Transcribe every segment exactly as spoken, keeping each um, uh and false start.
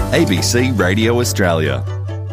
A B C Radio Australia.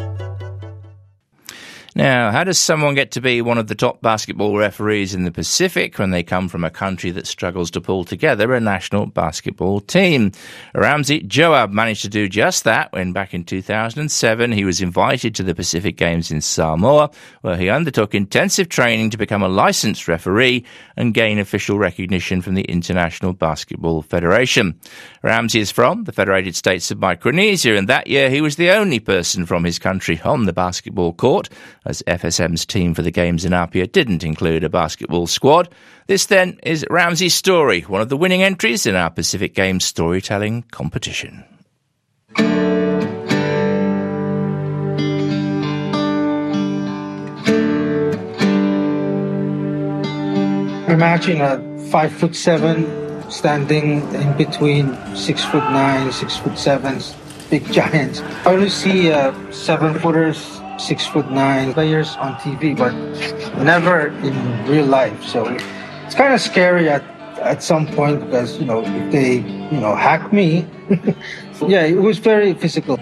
Now, how does someone get to be one of the top basketball referees in the Pacific when they come from a country that struggles to pull together a national basketball team? Ramzi Joab managed to do just that when back in two thousand seven he was invited to the Pacific Games in Samoa, where he undertook intensive training to become a licensed referee and gain official recognition from the International Basketball Federation. Ramzi is from the Federated States of Micronesia, and that year he was the only person from his country on the basketball court, as F S M's team for the Games in Apia didn't include a basketball squad. This, then, is Ramzi's story, one of the winning entries in our Pacific Games storytelling competition. Imagine a five foot seven standing in between six foot nine, six foot seven, big giants. I only see uh, seven footers, six foot nine players on T V, but never in real life. So it's kind of scary at at some point because, you know, if they, you know, hack me, yeah, it was very physical.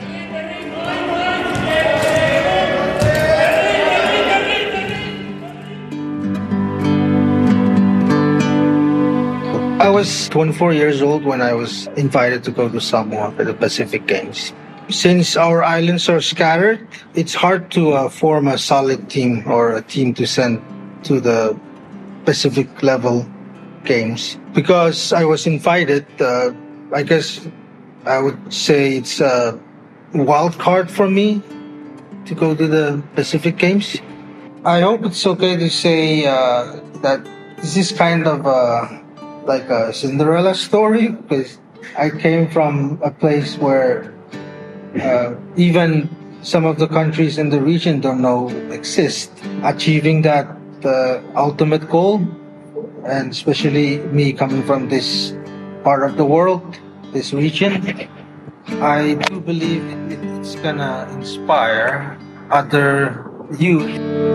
I was twenty-four years old when I was invited to go to Samoa for the Pacific Games. Since our islands are scattered, it's hard to uh, form a solid team or a team to send to the Pacific level games. Because I was invited, uh, I guess I would say it's a wild card for me to go to the Pacific Games. I hope it's okay to say uh, that this is kind of a, like a Cinderella story, because I came from a place where Uh, even some of the countries in the region don't know exist. Achieving that uh, ultimate goal, and especially me coming from this part of the world, this region, I do believe it's gonna inspire other youth.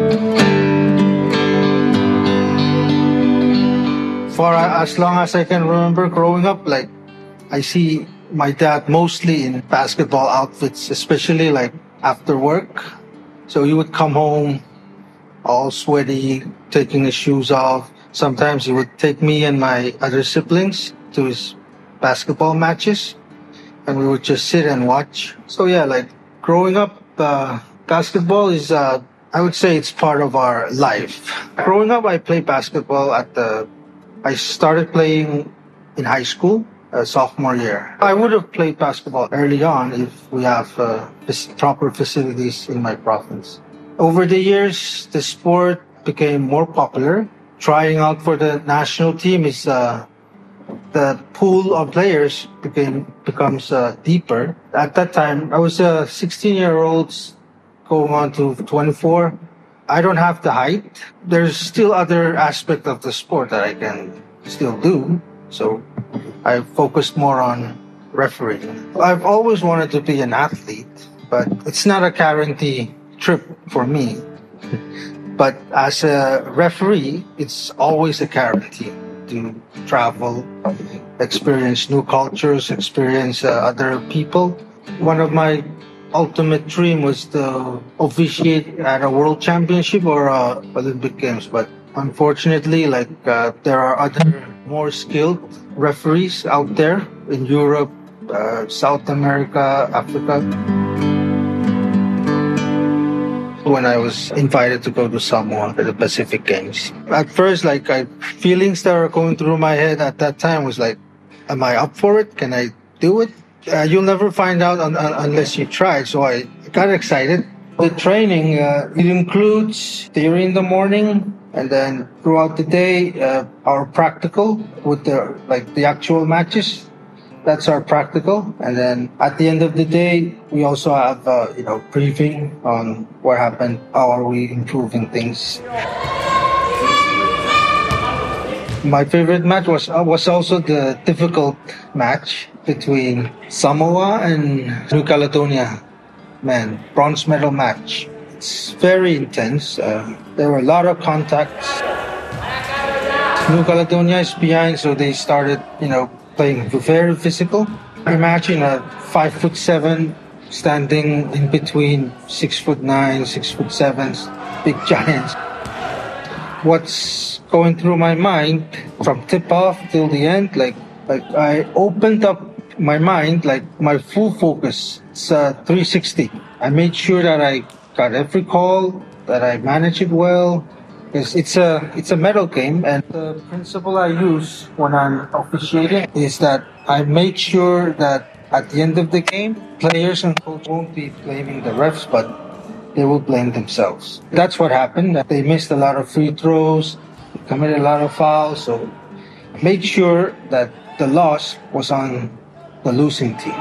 For as long as I can remember growing up, like, I see my dad mostly in basketball outfits, especially like after work. So he would come home all sweaty, taking his shoes off. Sometimes he would take me and my other siblings to his basketball matches, and we would just sit and watch. So yeah, like growing up, uh, basketball is, uh, I would say it's part of our life. Growing up, I played basketball at the, I started playing in high school. Uh, sophomore year. I would have played basketball early on if we have uh, proper facilities in my province. Over the years, the sport became more popular. Trying out for the national team is uh, the pool of players became becomes uh, deeper. At that time, I was a sixteen-year-old going on to twenty-four. I don't have the height. There's still other aspect of the sport that I can still do. So I focused more on refereeing. I've always wanted to be an athlete, but it's not a guarantee trip for me. But as a referee, it's always a guarantee to travel, experience new cultures, experience uh, other people. One of my ultimate dream was to officiate at a World Championship or uh, Olympic Games, but unfortunately, like uh, there are other more skilled referees out there in Europe, uh, South America, Africa. When I was invited to go to Samoa for the Pacific Games, at first, like, I, feelings that were going through my head at that time was like, am I up for it? Can I do it? Uh, you'll never find out un- un- unless you try. So I got excited. The training, uh, it includes theory in the morning, and then throughout the day, uh, our practical with the, like, the actual matches. That's our practical. And then at the end of the day, we also have, uh, you know, briefing on what happened, how are we improving things. My favorite match was, uh, was also the difficult match between Samoa and New Caledonia. Man, bronze medal match. It's very intense. Uh, there were a lot of contacts. New Caledonia is behind, so they started, you know, playing very physical. Imagine a five foot seven standing in between six foot nine, six foot seven, big giants. What's going through my mind from tip off till the end, like, like I opened up my mind, like my full focus. It's uh, three sixty. I made sure that I got every call, that I manage it well. It's, it's a it's a medal game, and the principle I use when I'm officiating is that I make sure that at the end of the game, players and coach won't be blaming the refs, but they will blame themselves. That's what happened. They missed a lot of free throws, committed a lot of fouls, so make sure that the loss was on the losing team.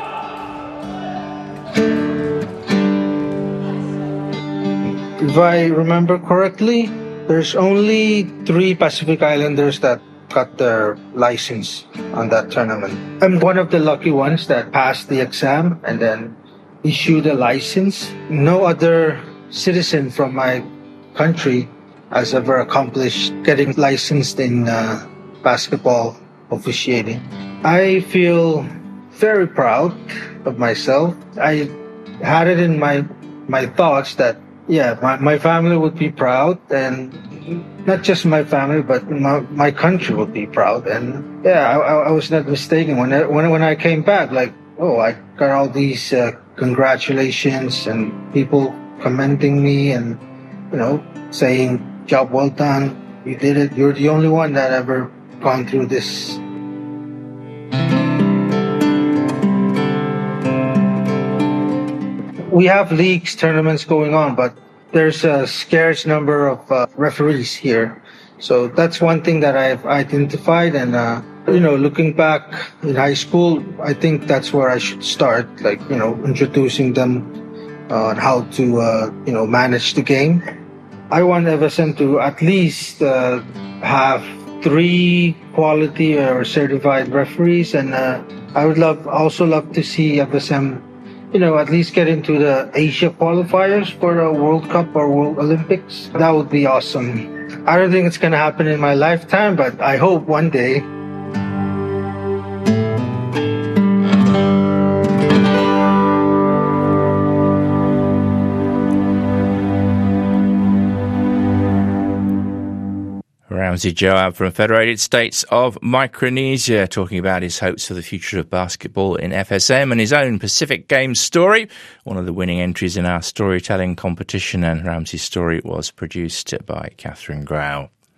If I remember correctly, there's only three Pacific Islanders that got their license on that tournament. I'm one of the lucky ones that passed the exam and then issued a license. No other citizen from my country has ever accomplished getting licensed in uh, basketball officiating. I feel very proud of myself. I had it in my my thoughts that, yeah, my, my family would be proud, and not just my family, but my, my country would be proud. And yeah, I, I was not mistaken when I, when when I came back. Like, oh, I got all these uh, congratulations and people commending me, and you know, saying, "Job well done, you did it. You're the only one that ever gone through this." We have leagues, tournaments going on, but there's a scarce number of uh, referees here. So that's one thing that I've identified. And, uh, you know, looking back in high school, I think that's where I should start, like, you know, introducing them on how to, uh, you know, manage the game. I want F S M to at least uh, have three quality or certified referees. And uh, I would love also love to see F S M, you know, at least get into the Asia qualifiers for the World Cup or World Olympics. That would be awesome. I don't think it's going to happen in my lifetime, but I hope one day. Ramsey Joab from Federated States of Micronesia, talking about his hopes for the future of basketball in F S M and his own Pacific Games story, one of the winning entries in our storytelling competition. And Ramsey's story was produced by Catherine Grau.